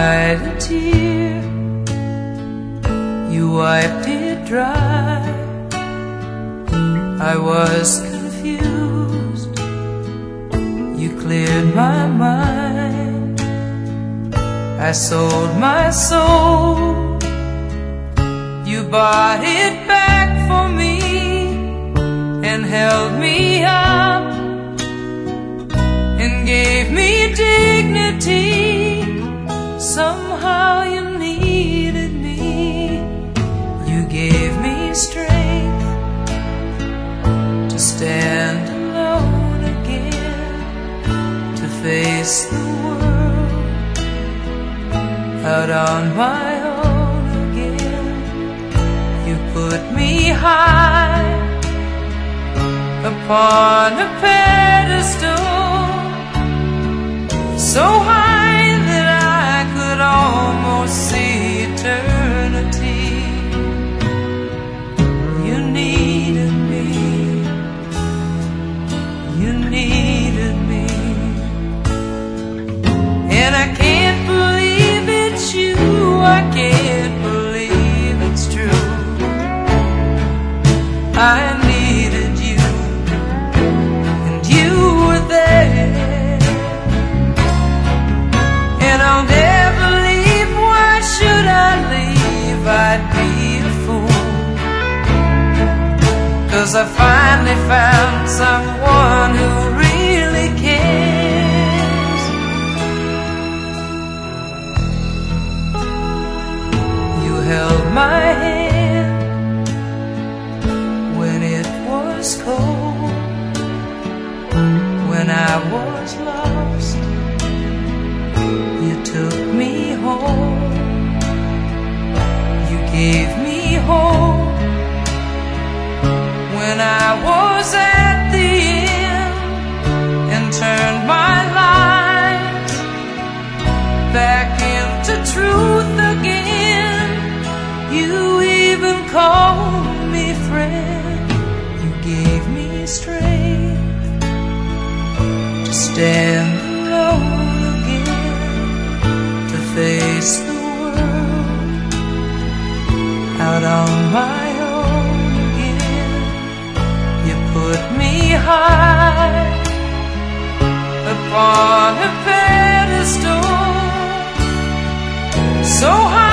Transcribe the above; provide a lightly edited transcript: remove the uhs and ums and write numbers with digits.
cried a tear, you wiped it dry. I was confused, you cleared my mind. I sold my soul, you bought it back for me and held me up and gave me dignity. Somehow you needed me, you gave me strength to stand alone again, to face the world out on my own again. You put me high upon a pedestal, so high that I could almost see eternity. You needed me, you needed me, and I can't believe it's you, I can't believe it's true. I needed you, and you were there, and I'll never leave. Why should I leave? I'd be a fool, 'cause I finally found someone who really cares. You held my hand when it was cold, when I was lost. You took me home, you gave me hope when I was at the end, and turned my life back into truth again. You even called me friend, you gave me strength to stand alone again, to face the world out on my own again. You put me high upon a pedestal, so high